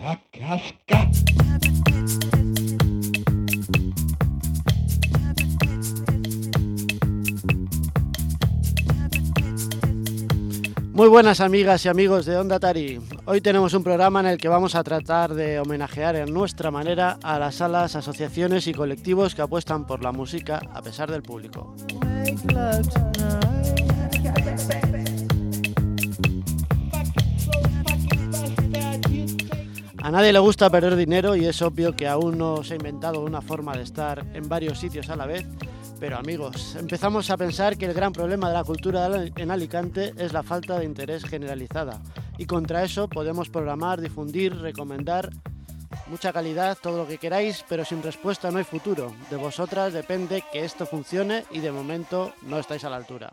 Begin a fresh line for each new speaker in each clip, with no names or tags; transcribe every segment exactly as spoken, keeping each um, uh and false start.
Muy buenas amigas y amigos de Onda Tari. Hoy tenemos un programa en el que vamos a tratar de homenajear en nuestra manera a las salas, asociaciones y colectivos que apuestan por la música a pesar del público. A nadie le gusta perder dinero y es obvio que aún no se ha inventado una forma de estar en varios sitios a la vez. Pero amigos, empezamos a pensar que el gran problema de la cultura en Alicante es la falta de interés generalizada. Y contra eso podemos programar, difundir, recomendar mucha calidad, todo lo que queráis, pero sin respuesta no hay futuro. De vosotras depende que esto funcione y de momento no estáis a la altura.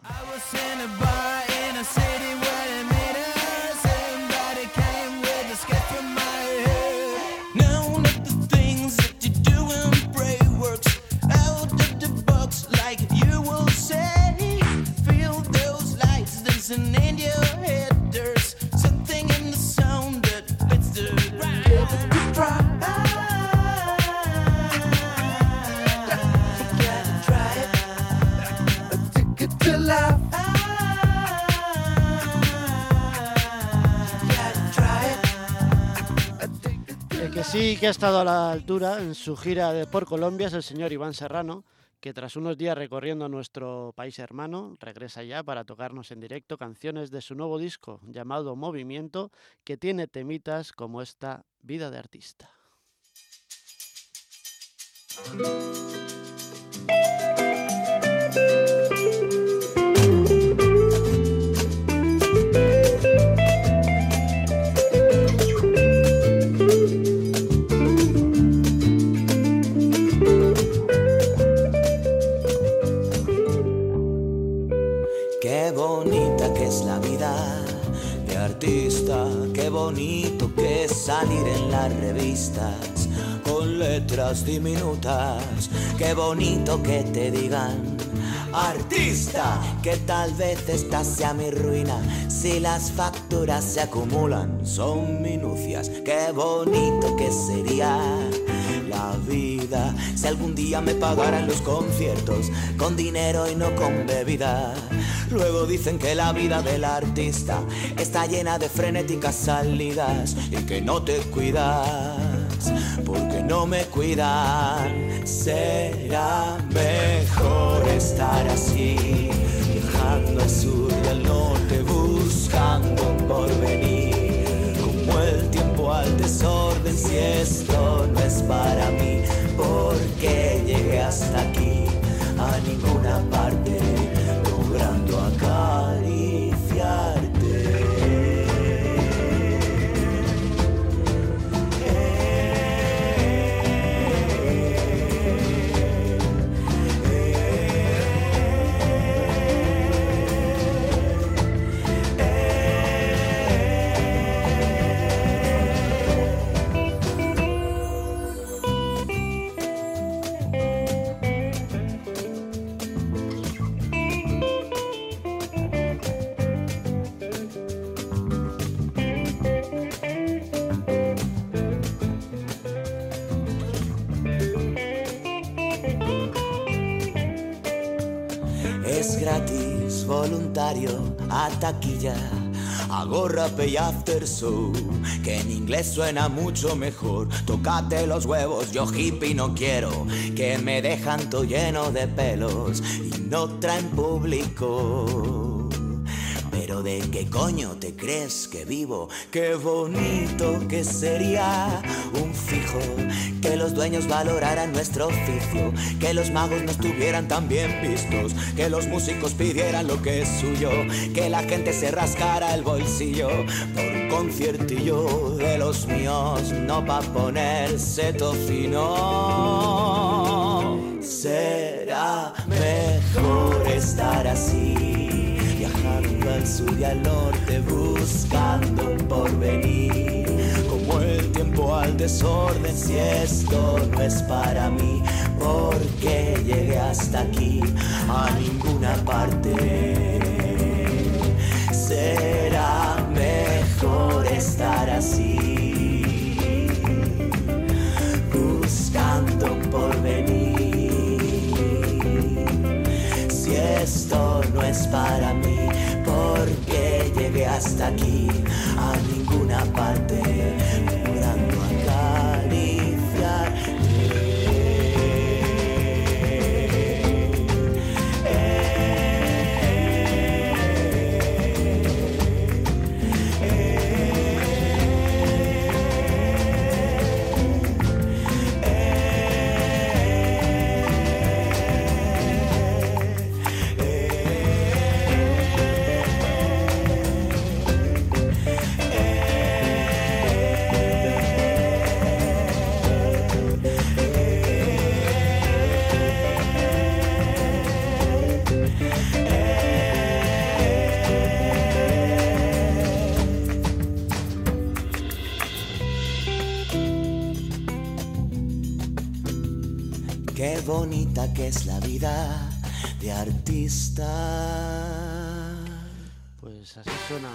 El que sí que ha estado a la altura en su gira de por Colombia es el señor Iván Serrano, que tras unos días recorriendo nuestro país hermano, regresa ya para tocarnos en directo canciones de su nuevo disco llamado Movimiento, que tiene temitas como esta Vida de Artista.
Qué bonita que es la vida de artista, qué bonito que es salir en las revistas con letras diminutas, qué bonito que te digan artista, que tal vez esta sea mi ruina, si las facturas se acumulan son minucias, qué bonito que sería la vida si algún día me pagaran los conciertos con dinero y no con bebida. Luego dicen que la vida del artista está llena de frenéticas salidas y que no te cuidas porque no me cuidan. Será mejor estar así, viajando al sur y al norte buscando un porvenir, como el tiempo al desorden, si esto no es para mí, porque llegué hasta aquí, a ninguna parte, logrando acariciarte. Es gratis, voluntario, a taquilla, hago rap y after show, que en inglés suena mucho mejor. Tócate los huevos, yo hippie no quiero, que me dejan todo lleno de pelos y no traen público. Pero ¿de qué coño te crees que vivo? Qué bonito que sería un fijo, que los dueños valoraran nuestro oficio, que los magos no estuvieran tan bien vistos, que los músicos pidieran lo que es suyo, que la gente se rascara el bolsillo por un conciertillo de los míos, no pa' ponerse tocino. Será mejor estar así, viajando al sur y al norte buscando un porvenir, como el tiempo al desorden, si esto no es para mí, porque llegué hasta aquí, a ninguna parte. Será mejor estar así, está aquí, a ninguna parte, logrando acariciar. Qué bonita que es la vida de artista.
Pues así suena.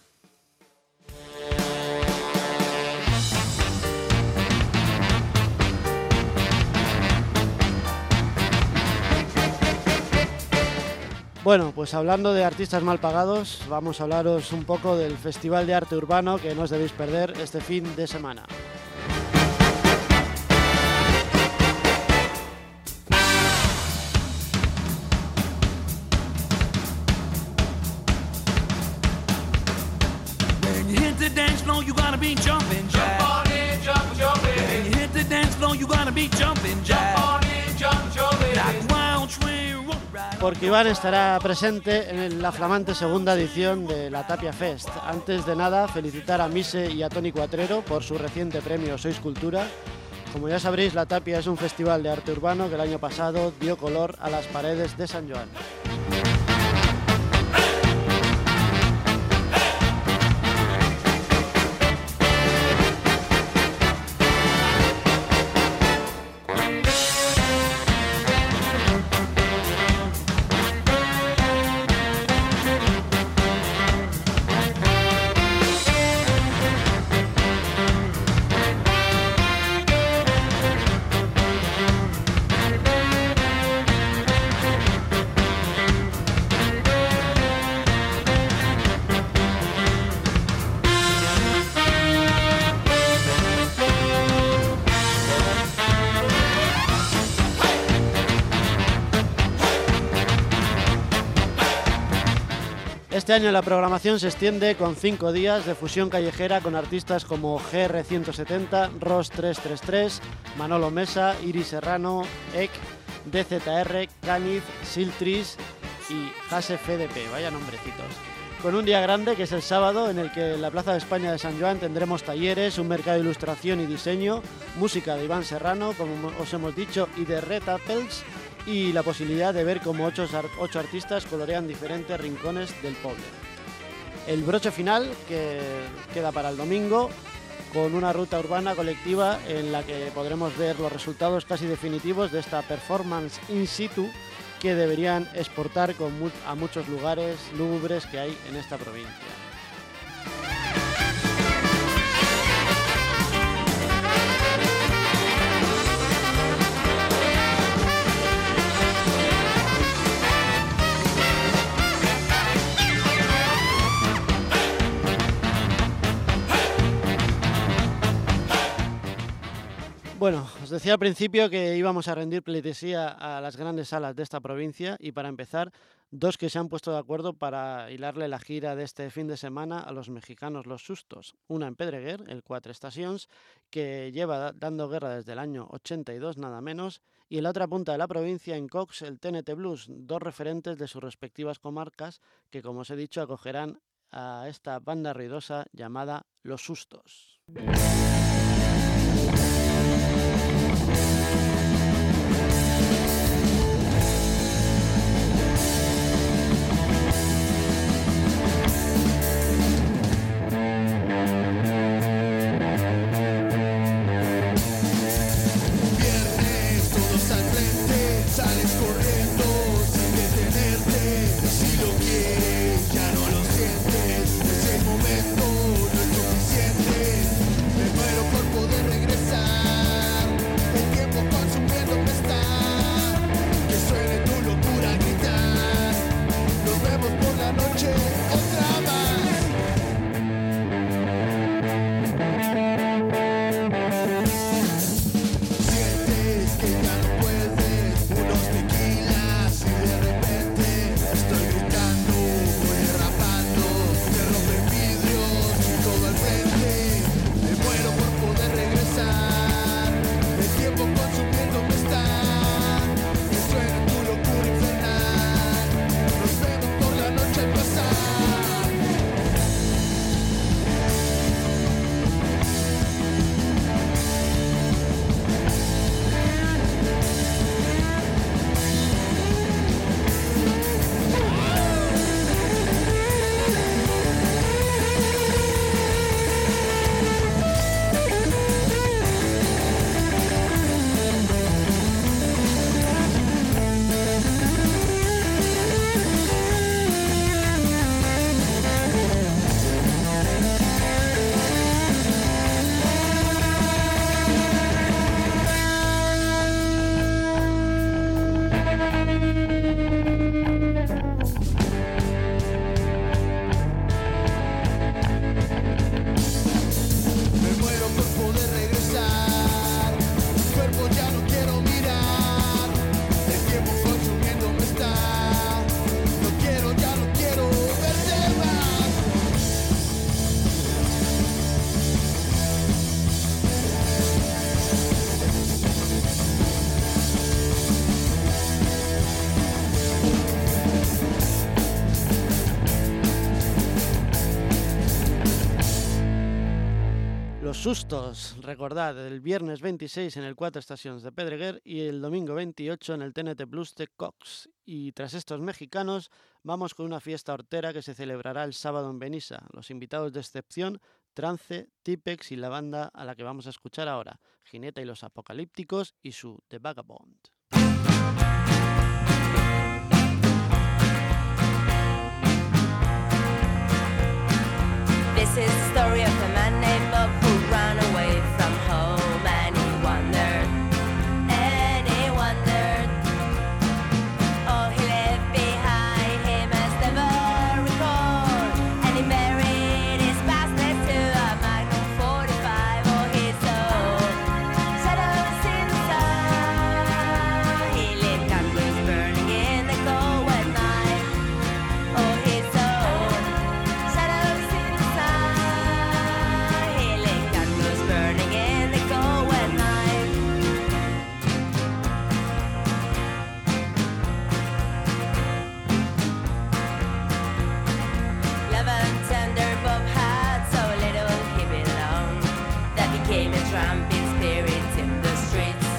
Bueno, pues hablando de artistas mal pagados, vamos a hablaros un poco del Festival de Arte Urbano que no os debéis perder este fin de semana. Porque Iván estará presente en la flamante segunda edición de la Tapia Fest. Antes de nada, felicitar a Mise y a Toni Cuatrero por su reciente premio Sois Cultura. Como ya sabréis, la Tapia es un festival de arte urbano que el año pasado dio color a las paredes de San Joan. Este año la programación se extiende con cinco días de fusión callejera con artistas como G R ciento setenta, Ross trescientos treinta y tres, Manolo Mesa, Iris Serrano, E C, D Z R, Caniz, Siltris y Hase F D P, vaya nombrecitos. Con un día grande que es el sábado, en el que en la Plaza de España de San Joan tendremos talleres, un mercado de ilustración y diseño, música de Iván Serrano, como os hemos dicho, y de Red Apples, y la posibilidad de ver cómo ocho, ocho artistas colorean diferentes rincones del pueblo. El broche final, que queda para el domingo, con una ruta urbana colectiva en la que podremos ver los resultados casi definitivos de esta performance in situ que deberían exportar con mu- a muchos lugares lúgubres que hay en esta provincia. Bueno, os decía al principio que íbamos a rendir pleitesía a las grandes salas de esta provincia y para empezar, dos que se han puesto de acuerdo para hilarle la gira de este fin de semana a los mexicanos Los Sustos. Una en Pedreguer, el Quatre Estacions, que lleva dando guerra desde el año ochenta y dos nada menos, y en la otra punta de la provincia, en Cox, el T N T Blues, dos referentes de sus respectivas comarcas que, como os he dicho, acogerán a esta banda ruidosa llamada Los Sustos.
Momento no es suficiente, me muero
sustos. Recordad, el viernes veintiséis en el Quatre Estacions de Pedreguer y el domingo veintiocho en el T N T Plus de Cox. Y tras estos mexicanos, vamos con una fiesta hortera que se celebrará el sábado en Benissa. Los invitados de excepción, Trance, Tipex y la banda a la que vamos a escuchar ahora, Gineta y los Apocalípticos y su The Vagabond.
This is the story of a man named Bob who ran away from home, and he wondered, and he wondered, all he left behind him has never recalled, and he buried his past next to a Magnum forty-five. Oh, his soul shadows in the sun. He lit candles burning in the cold wet night. Oh, his soul shadows in the sun. He lit candles burning in the cold wet night. Love and tender Bob had so little he belonged, that became a tramping spirit in the streets.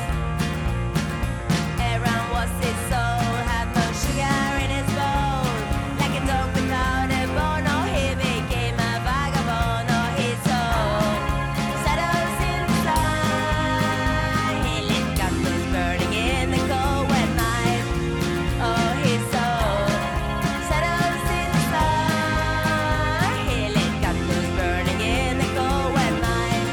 Aaron was his soul, had no sugar in his bowl, like a dog without a bone. Oh, he became a vagabond. Oh, his soul shadows in the sun. He lit candles burning in the cold wet night. Oh, his soul shadows in the sun. He lit candles burning in the cold wet night.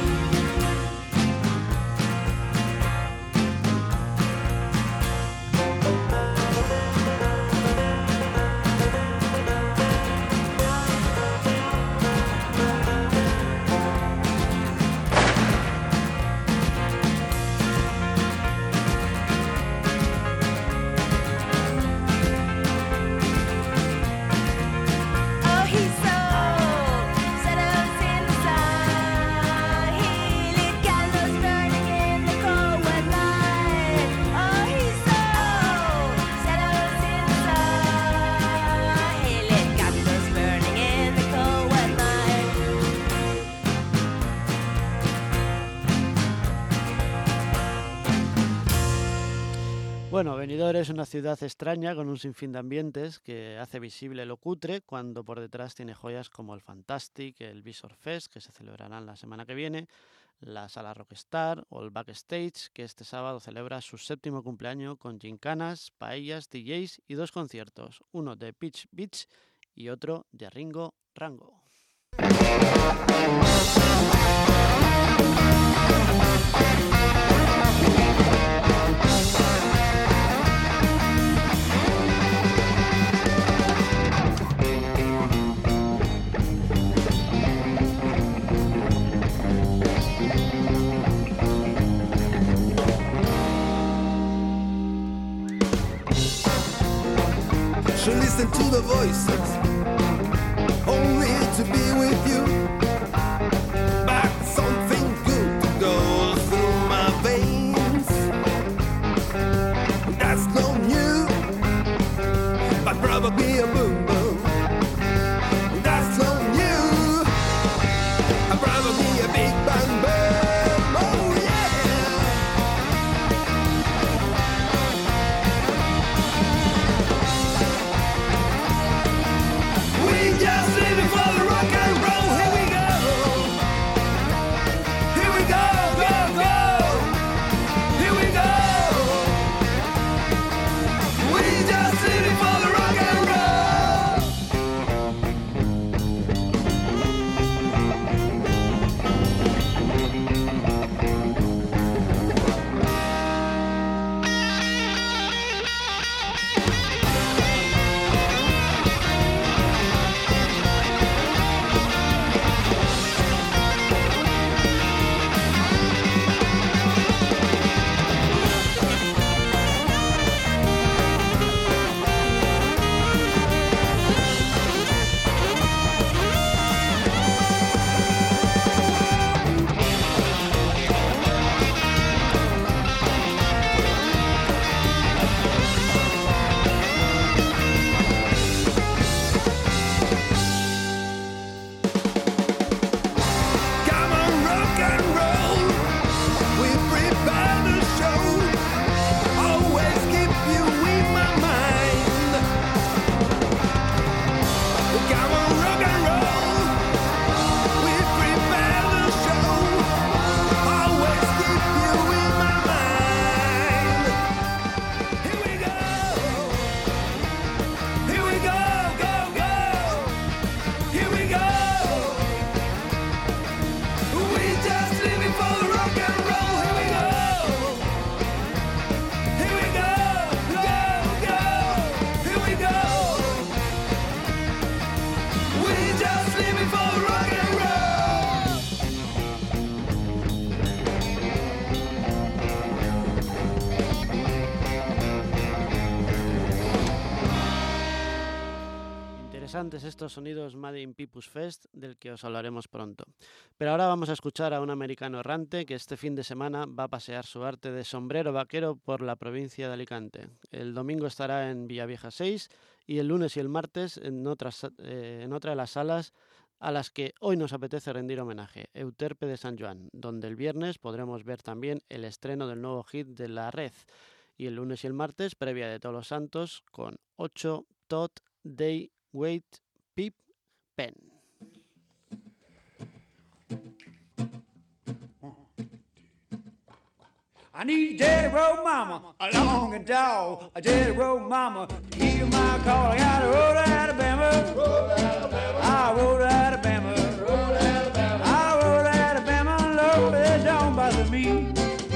Oh, his soul shadows in the sun. He lit candles burning in the cold wet night. Oh, his soul shadows in the sun. He lit candles burning in the cold wet night.
Bueno, Benidorm es una ciudad extraña con un sinfín de ambientes que hace visible lo cutre cuando por detrás tiene joyas como el Fantastic, el Visor Fest, que se celebrarán la semana que viene, la Sala Rockstar o el Backstage, que este sábado celebra su séptimo cumpleaños con gincanas, paellas, D Js y dos conciertos, uno de Peach Beach y otro de Ringo Rango.
To listen to the voices, only to be with you. But something good goes through my veins. That's no new, but probably a boom boom. That's no new, probably a big bang boom. Oh yeah.
interesantes estos sonidos Made in Pipus Fest, del que os hablaremos pronto. Pero ahora vamos a escuchar a un americano errante que este fin de semana va a pasear su arte de sombrero vaquero por la provincia de Alicante. El domingo estará en Villavieja seis y el lunes y el martes en, otras, eh, en otra de las salas a las que hoy nos apetece rendir homenaje, Euterpe de San Joan, donde el viernes podremos ver también el estreno del nuevo hit de La Red, y el lunes y el martes, previa de Todos los Santos, con ocho Tot Day Wait Pip Pen.
I need Daddy Road Mama, a long and tall, a Daddy Road Mama, to hear my call. I got a road to Alabama, road to Alabama, I rode to Alabama, road to Alabama, I rode to Alabama, Lord, it don't bother me.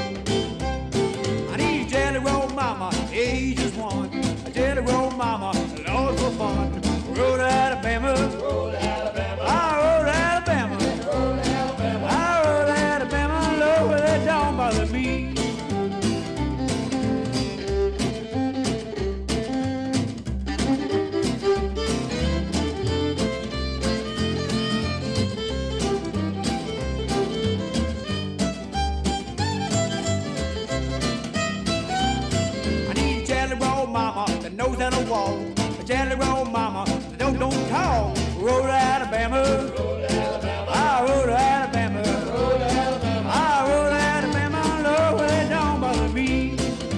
I need Daddy Road Mama, age is one, a Daddy Road Mama, Lord for fun, road to Alabama, road to Alabama, I rode to Alabama, road to Alabama, I rode to Alabama, Lord, it don't bother me. Nose at a wall, a jelly roll mama, the don't don't talk. Road to Alabama, road to Alabama, I rode to Alabama, road to Alabama, I rode to Alabama, Lord, it don't bother me.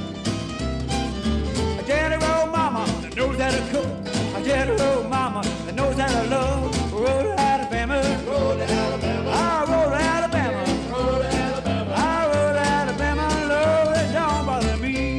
A jelly roll mama, the nose at a cook, a jelly roll mama, the nose at a love. Road to Alabama, road to Alabama, I rode to Alabama, road to Alabama, I rode to Alabama, Lord, it don't bother me.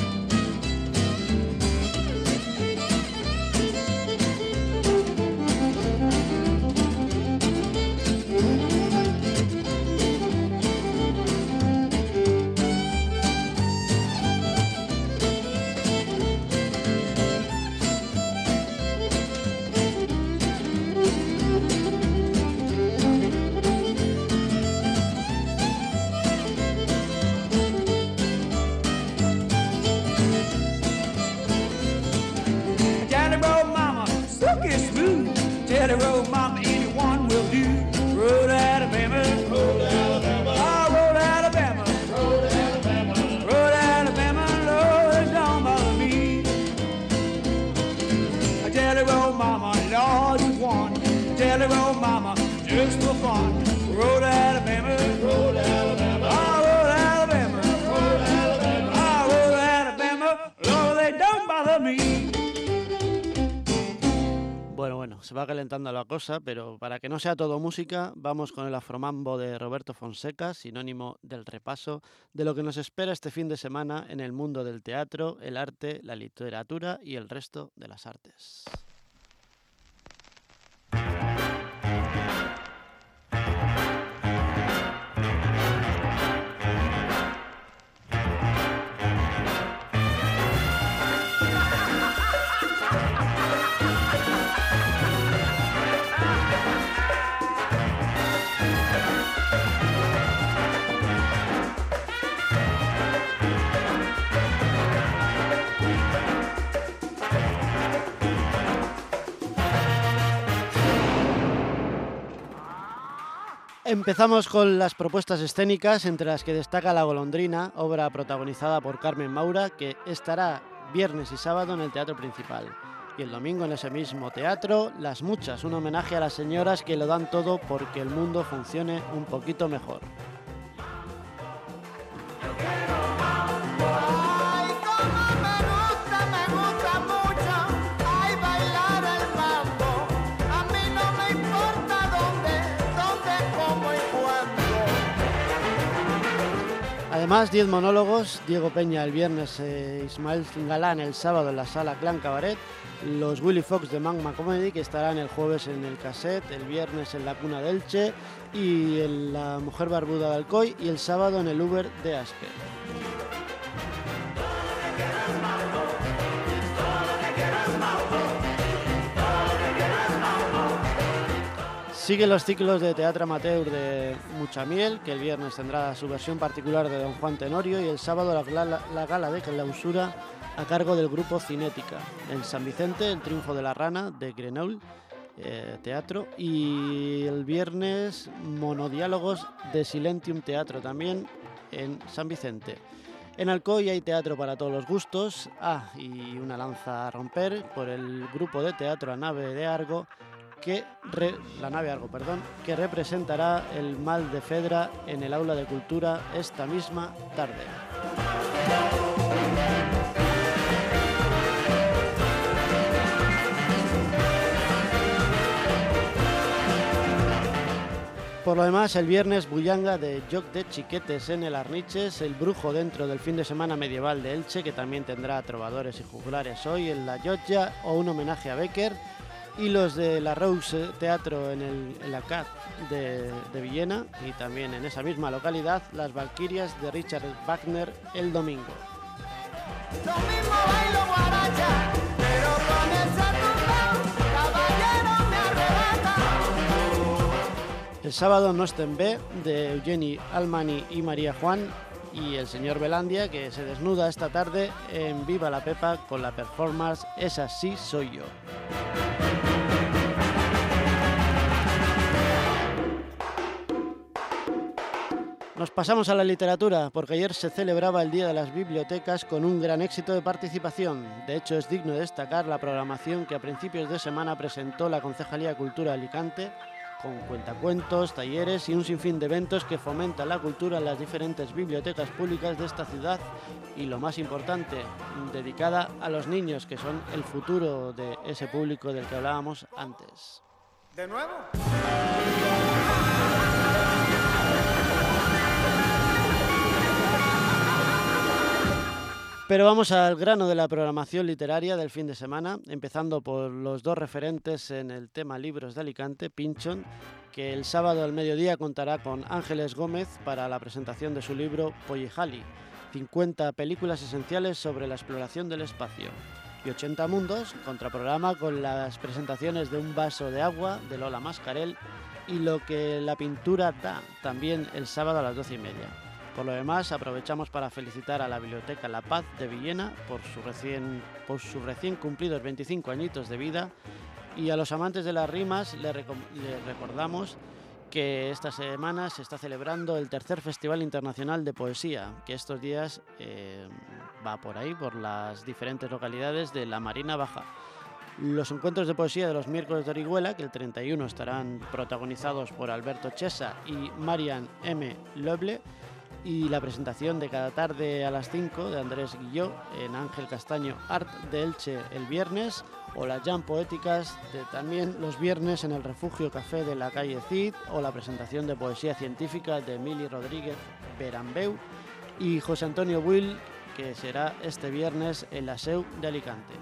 Jelly roll mama, anyone will do. Road to Alabama, road to Alabama, I rode to Alabama, road to Alabama, road to Alabama, Lord, it don't bother me. A jelly roll mama, Lord, you won. Jelly roll mama, just for fun. Road to Alabama, road to Alabama, I rode to Alabama, road to Alabama, I rode to Alabama, Lord, they don't bother me.
Bueno, bueno, se va calentando la cosa, pero para que no sea todo música, vamos con el afromambo de Roberto Fonseca, sinónimo del repaso de lo que nos espera este fin de semana en el mundo del teatro, el arte, la literatura y el resto de las artes. Empezamos con las propuestas escénicas, entre las que destaca La Golondrina, obra protagonizada por Carmen Maura, que estará viernes y sábado en el Teatro Principal. Y el domingo en ese mismo teatro, Las Muchas, un homenaje a las señoras que lo dan todo porque el mundo funcione un poquito mejor. Además, diez monólogos, Diego Peña el viernes, eh, Ismael Galán el sábado en la Sala Clan Cabaret, los Willy Fox de Magma Comedy, que estarán el jueves en el Cassette, el viernes en la Cuna de Elche y en la Mujer Barbuda de Alcoy, y el sábado en el Uber de Aspe. Siguen los ciclos de teatro amateur de Mucha Miel, que el viernes tendrá su versión particular de Don Juan Tenorio, y el sábado la, la, la gala de clausura a cargo del grupo Cinética. En San Vicente, El triunfo de la rana, de Grenoble eh, Teatro. Y el viernes, Monodiálogos, de Silentium Teatro, también en San Vicente. En Alcoy hay teatro para todos los gustos. Ah, y una lanza a romper por el grupo de teatro La Nave de Argo, que re, la nave Argo, perdón, que representará el Mal de Fedra en el Aula de Cultura esta misma tarde. Por lo demás, el viernes, Bullanga de Joc de Chiquetes en el Arniches, el Brujo dentro del fin de semana medieval de Elche, que también tendrá trovadores y juglares hoy en la Llotja, o un homenaje a Becker, y los de la Rose Teatro en, el, en la C A T de, de Villena, y también en esa misma localidad, las Valquirias de Richard Wagner el domingo. Lo mismo bailo guaracha, pero con ese tumbao, caballero me arrebata. El sábado, Nosten B, de Eugeni Almani y María Juan, y el señor Belandia, que se desnuda esta tarde en Viva la Pepa con la performance Esa sí soy yo. Nos pasamos a la literatura, porque ayer se celebraba el Día de las Bibliotecas con un gran éxito de participación. De hecho, es digno de destacar la programación que a principios de semana presentó la Concejalía de Cultura de Alicante, con cuentacuentos, talleres y un sinfín de eventos que fomentan la cultura en las diferentes bibliotecas públicas de esta ciudad y, lo más importante, dedicada a los niños, que son el futuro de ese público del que hablábamos antes.
¿De nuevo?
Pero vamos al grano de la programación literaria del fin de semana, empezando por los dos referentes en el tema libros de Alicante, Pinchon, que el sábado al mediodía contará con Ángeles Gómez para la presentación de su libro Poyejali, cincuenta películas esenciales sobre la exploración del espacio, y ochenta mundos, contraprograma con las presentaciones de Un vaso de agua, de Lola Mascarell, y Lo que la pintura da, también el sábado a las doce y media. Por lo demás, aprovechamos para felicitar a la Biblioteca La Paz de Villena por su recién, por sus recién cumplidos veinticinco añitos de vida, y a los amantes de las rimas les le recordamos que esta semana se está celebrando el tercer Festival Internacional de Poesía, que estos días eh, va por ahí, por las diferentes localidades de la Marina Baja. Los encuentros de poesía de los miércoles de Orihuela, que el treinta y uno estarán protagonizados por Alberto Chesa y Marian M. Loeble, y la presentación de cada tarde a las cinco de Andrés Guilló en Ángel Castaño Art de Elche el viernes, o las jam poéticas de también los viernes en el Refugio Café de la calle Cid, o la presentación de poesía científica de Emili Rodríguez Berambeu y José Antonio Buil, que será este viernes en la Seu de Alicante.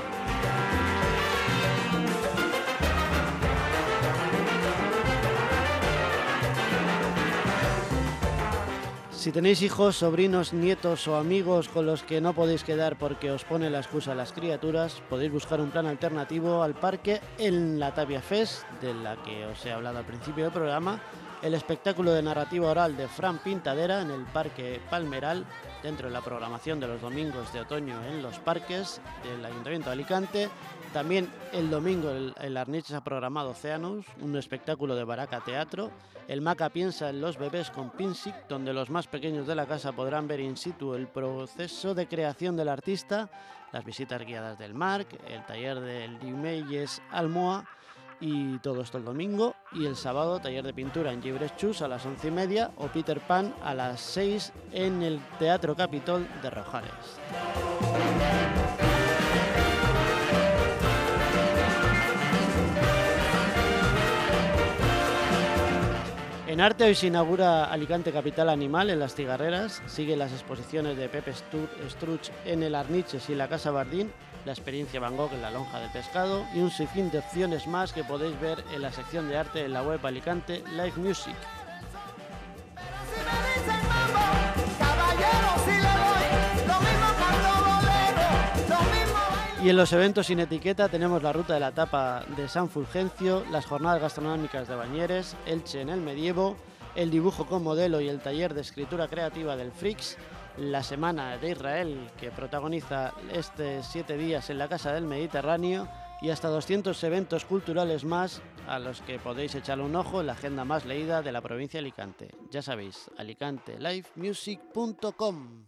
Si tenéis hijos, sobrinos, nietos o amigos con los que no podéis quedar porque os pone la excusa las criaturas, podéis buscar un plan alternativo al parque en la Tapia Fest, de la que os he hablado al principio del programa, el espectáculo de narrativa oral de Fran Pintadera en el Parque Palmeral, dentro de la programación de los domingos de otoño en los parques del Ayuntamiento de Alicante. También el domingo el, el Arniches ha programado Oceanus, un espectáculo de Baraca Teatro. El Maca piensa en los bebés con Pinsic, donde los más pequeños de la casa podrán ver in situ el proceso de creación del artista, las visitas guiadas del Marc, el taller del Dimeyes Almoa, y todo esto el domingo. Y el sábado, taller de pintura en Llibres Chus a las once y media, o Peter Pan a las seis en el Teatro Capitol de Rojales. En arte hoy se inaugura Alicante Capital Animal en Las Cigarreras, siguen las exposiciones de Pepe Struch en el Arniches y la Casa Bardín, la experiencia Van Gogh en la Lonja del Pescado y un sinfín de opciones más que podéis ver en la sección de arte en la web Alicante Live Music. Y en los eventos sin etiqueta tenemos la ruta de la tapa de San Fulgencio, las jornadas gastronómicas de Bañeres, Elche en el Medievo, el dibujo con modelo y el taller de escritura creativa del Frix, la Semana de Israel, que protagoniza estos siete días en la Casa del Mediterráneo, y hasta doscientos eventos culturales más a los que podéis echarle un ojo en la agenda más leída de la provincia de Alicante. Ya sabéis, alicante live music punto com.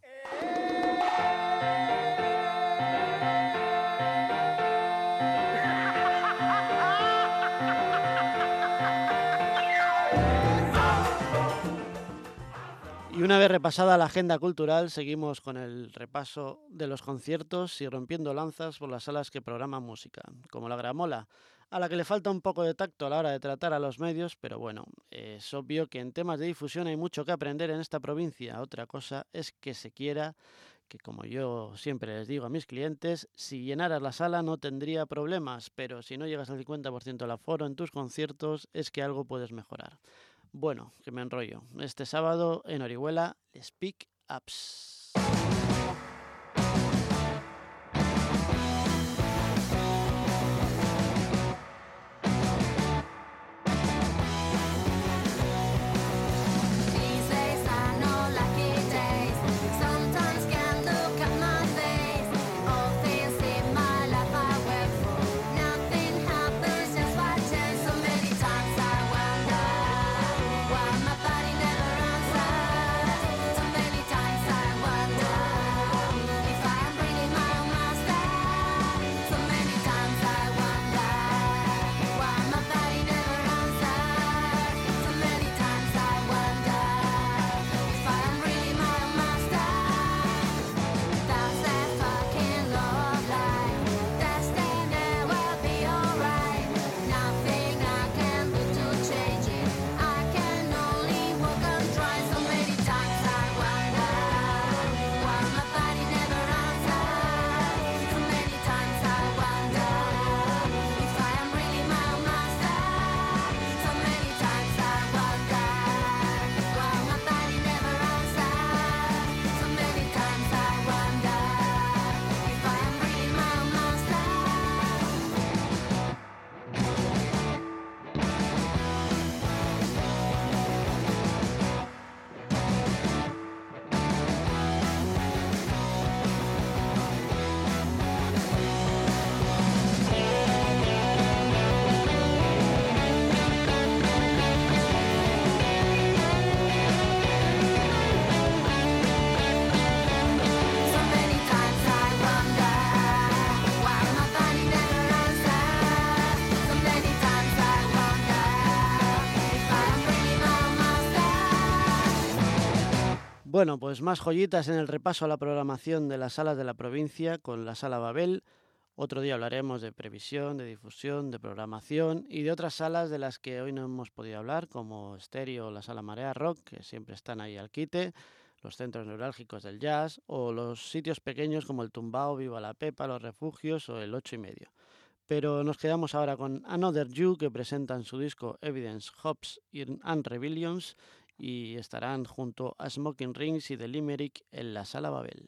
Y una vez repasada la agenda cultural, seguimos con el repaso de los conciertos y rompiendo lanzas por las salas que programan música, como la Gramola, a la que le falta un poco de tacto a la hora de tratar a los medios, pero bueno, es obvio que en temas de difusión hay mucho que aprender en esta provincia. Otra cosa es que se quiera, que como yo siempre les digo a mis clientes, si llenaras la sala no tendría problemas, pero si no llegas al cincuenta por ciento del aforo en tus conciertos es que algo puedes mejorar. Bueno, que me enrollo. Este sábado en Orihuela, Speak Ups. Bueno, pues más joyitas en el repaso a la programación de las salas de la provincia con la Sala Babel. Otro día hablaremos de previsión, de difusión, de programación y de otras salas de las que hoy no hemos podido hablar, como Estéreo o la Sala Marea Rock, que siempre están ahí al quite, los centros neurálgicos del jazz o los sitios pequeños como el Tumbao, Viva la Pepa, los Refugios o el Ocho y Medio. Pero nos quedamos ahora con Another You, que presentan su disco Evidence, Hopes and Rebellions, y estarán junto a Smoking Rings y The Limerick en la Sala Babel.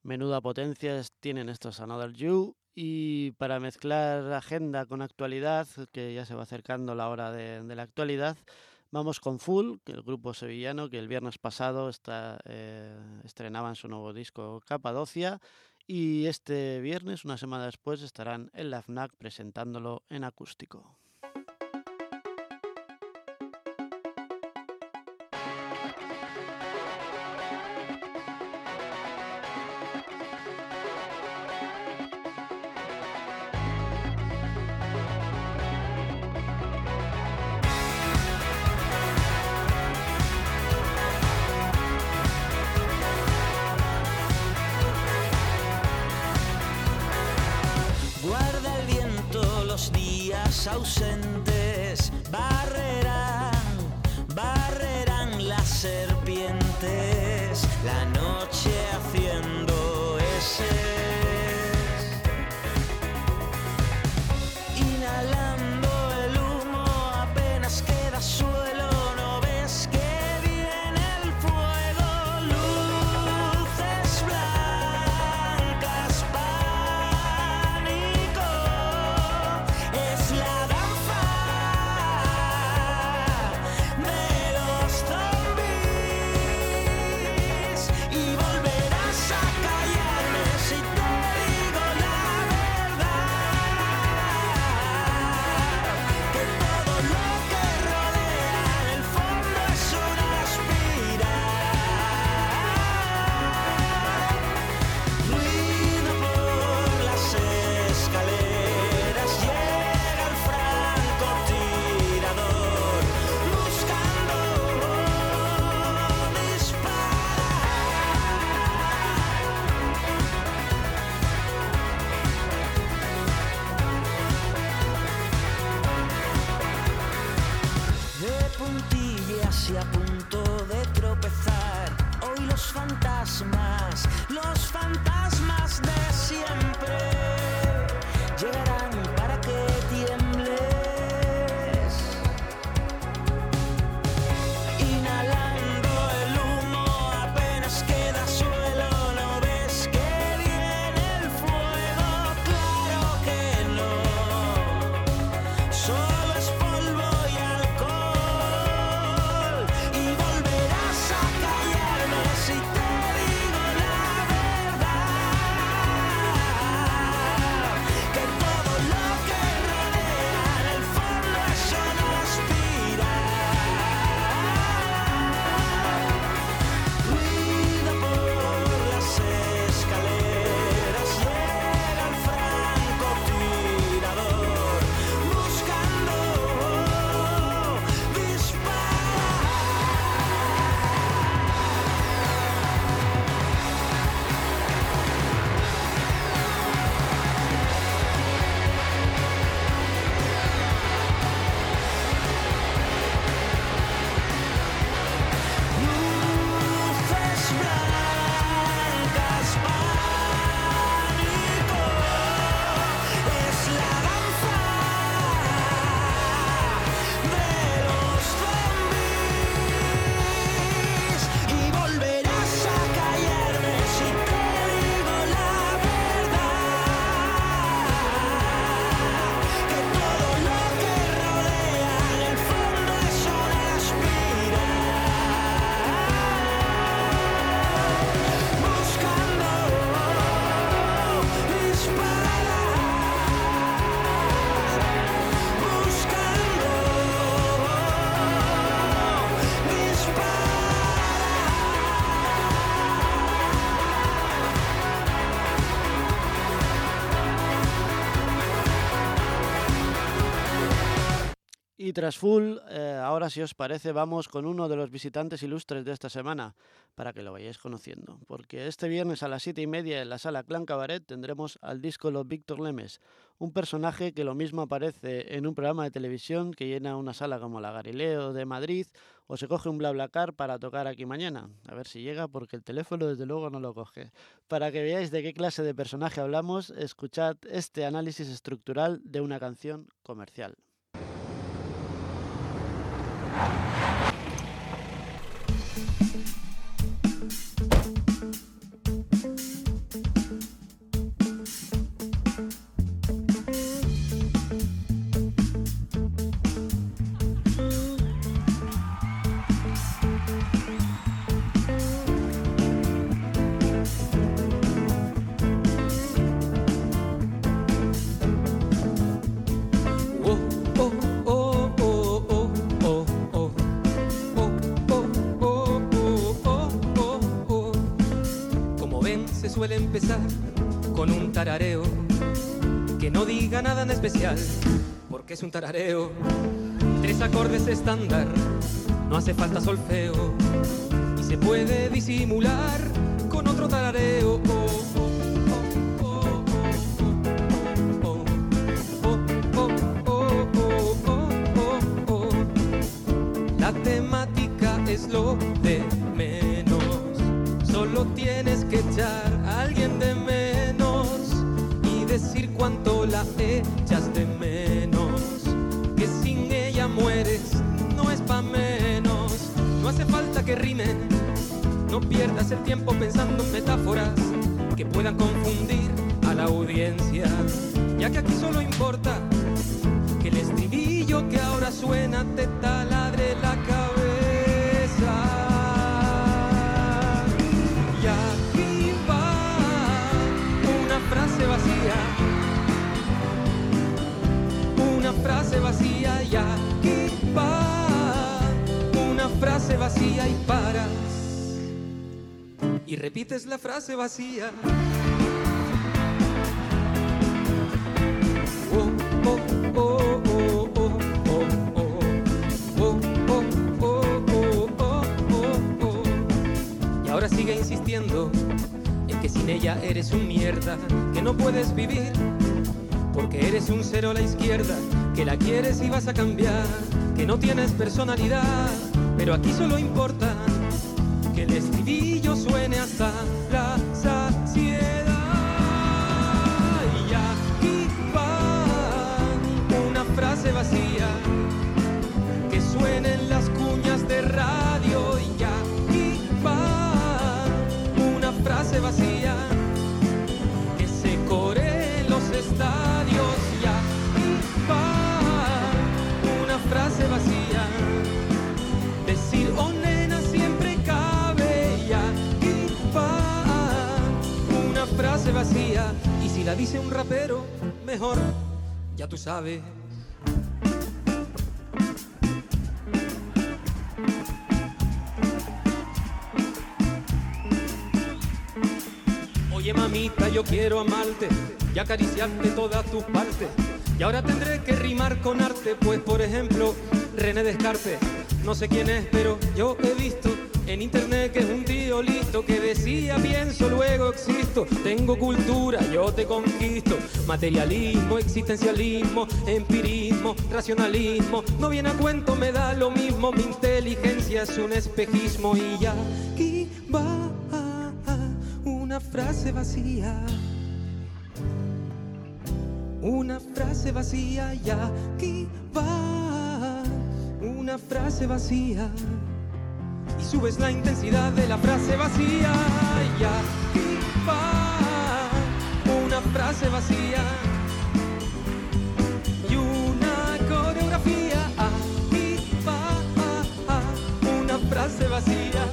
Menuda potencia tienen estos Another You. Y para mezclar agenda con actualidad, que ya se va acercando la hora de, de la actualidad, vamos con Full, que el grupo sevillano que el viernes pasado está, eh, estrenaban su nuevo disco Capadocia, y este viernes, una semana después, estarán en la FNAC presentándolo en acústico.
Ausentes barrerán, barrerán las serpientes, la noche haciendo eses, inhalando el humo, apenas queda suelo, no ves que viene el fuego, luces blancas, pánico, es la y a punto de tropezar. Hoy los fantasmas, los fantasmas de siempre llegarán para que tiembles, inhalando el humo, apenas queda suelo, no ves que viene el fuego, claro que no, solo es polvo y alcohol. Volverás a callarme si te digo la verdad, que todo lo que rodea en el fondo es una espiral. Ruido por las escaleras, llega el francotirador, buscando
Y tras Full, eh, ahora si os parece vamos con uno de los visitantes ilustres de esta semana, para que lo vayáis conociendo, porque este viernes a las siete y media en la sala Clan Cabaret tendremos al díscolo Víctor Lemes, un personaje que lo mismo aparece en un programa de televisión que llena una sala como la Galileo de Madrid, o se coge un BlaBlaCar para tocar aquí mañana, a ver si llega porque el teléfono desde luego no lo coge. Para que veáis de qué clase de personaje hablamos, escuchad este análisis estructural de una canción comercial.
se suele empezar con un tarareo que no diga nada en especial, porque es un tarareo. Tres acordes estándar, no hace falta solfeo, y se puede disimular con otro tarareo. Oh, oh, oh, oh, oh, oh, oh, oh, oh. La temática es lo de menos, solo tienes que echar a alguien de menos y decir cuánto la echas de menos, que sin ella mueres, no es pa' menos. No hace falta que rime, no pierdas el tiempo pensando en metáforas que puedan confundir a la audiencia, ya que aquí solo importa que el estribillo que ahora suena te taladre la cabeza. Y aquí va una frase vacía, una frase vacía, y aquí va una frase vacía, y paras y repites la frase vacía. Oh, oh, oh, oh, oh, oh, oh, oh, oh, oh, oh, oh, oh. Y ahora sigue insistiendo en que sin ella eres un mierda, que no puedes vivir porque eres un cero a la izquierda, que la quieres y vas a cambiar, que no tienes personalidad, pero aquí solo importa que el estribillo suene hasta la saciedad. Y aquí va una frase vacía, que suenen las cuñas de radio. Y aquí va una frase vacía, que se coree en los estadios. Y aquí va una frase vacía, decir oh nena siempre cabe. Y aquí va una frase vacía, y si la dice un rapero, mejor, ya tú sabes. Oye mamita, yo quiero amarte y acariciarte todas tus partes, y ahora tendré que rimar con arte, pues por ejemplo René Descartes, no sé quién es, pero yo he visto en internet que es un tío listo, que decía pienso luego existo, tengo cultura, yo te conquisto, materialismo, existencialismo, empirismo, racionalismo, no viene a cuento, me da lo mismo, mi inteligencia es un espejismo. Y ya aquí va una frase vacía, una frase vacía, y aquí va una frase vacía, y subes la intensidad de la frase vacía. Y aquí va una frase vacía y una coreografía. Aquí va una frase vacía,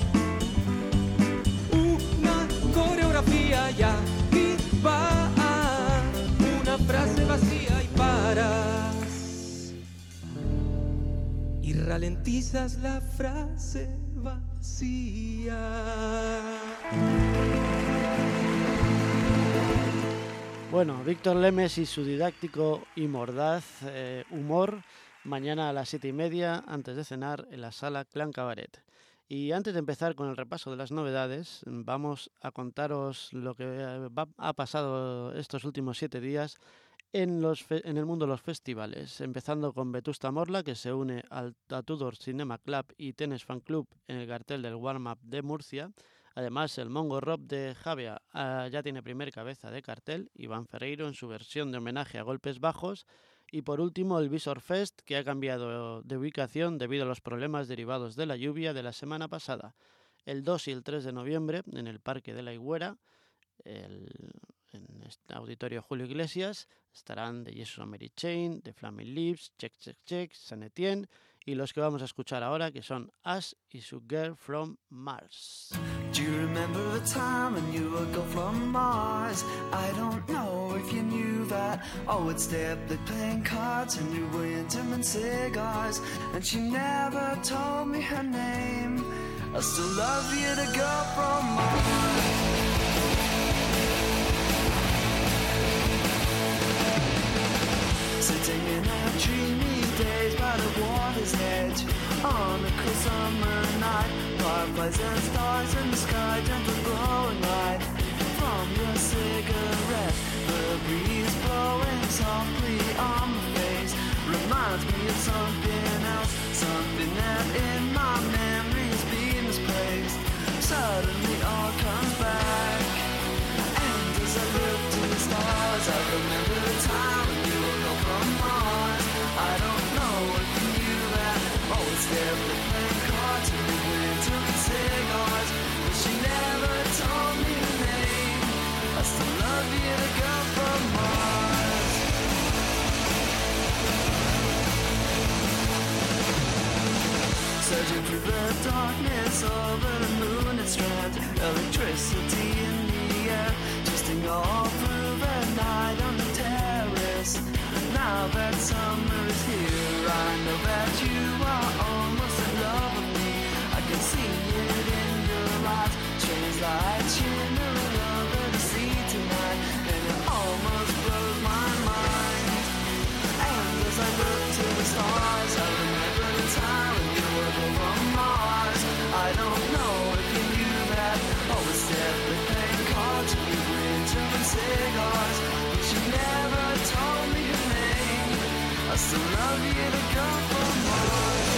una coreografía. Y aquí va una frase vacía, y paras y ralentizas la frase vacía.
Bueno, Víctor Lemes y su didáctico y mordaz eh, humor, mañana a las siete y media, antes de cenar, en la sala Clan Cabaret. Y antes de empezar con el repaso de las novedades, vamos a contaros lo que va, ha pasado estos últimos siete días en, los fe, en el mundo de los festivales, empezando con Vetusta Morla, que se une al Tudor Cinema Club y Tennis Fan Club en el cartel del Warm Up de Murcia. Además, el Mongo Rock de Javia uh, ya tiene primer cabeza de cartel, Iván Ferreiro en su versión de homenaje a Golpes Bajos. Y por último, el Visor Fest, que ha cambiado de ubicación debido a los problemas derivados de la lluvia de la semana pasada. El dos y el tres de noviembre, en el Parque de la Higuera, el, en este auditorio Julio Iglesias, estarán The Jesus and Mary Chain, The Flaming Lips, Check Check Check, Saint Etienne, y los que vamos a escuchar ahora, que son Ash y su Girl from Mars.
Do you remember a time when you were girl from Mars? I don't know if you knew that. I would stay up late playing cards and you were into mint cigars. And she never told me her name. I still love you, the girl from Mars. river's edge on a cool summer night. Fireflies and stars in the sky, gentle glowing light from your cigarette. The breeze blowing softly on my face reminds me of something else, something that in my memories been misplaced. Suddenly all comes back, and as I look to the stars, I remember the time when you were gone from Mars. I don't know if you knew that. Always there with playing cards and we went to cigars, but she never told me her name. I still love you, the girl from Mars. Searching through the darkness over the moon and strand, electricity in the air, twisting all through the night on the terrace. Now that summer is here, I know that you are almost in love with me. I can see it in your eyes, strange light shimmering over the sea tonight, and it almost blows my mind. And as I look to the stars, I remember the time when you were from Mars. I don't know if you knew that. Always there with playing cards, we were German cigars, but she never told me her name. I still love you, the girl from Mars.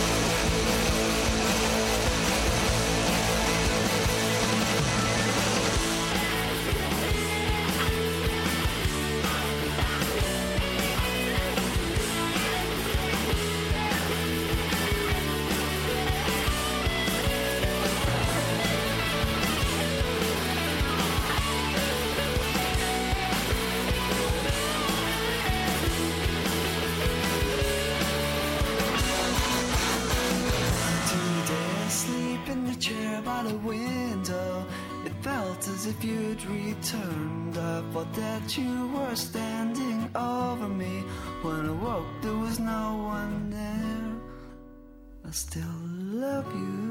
By the window, it felt as if you'd returned. I thought that you were standing over me. When I woke, there was no one there. I still love you.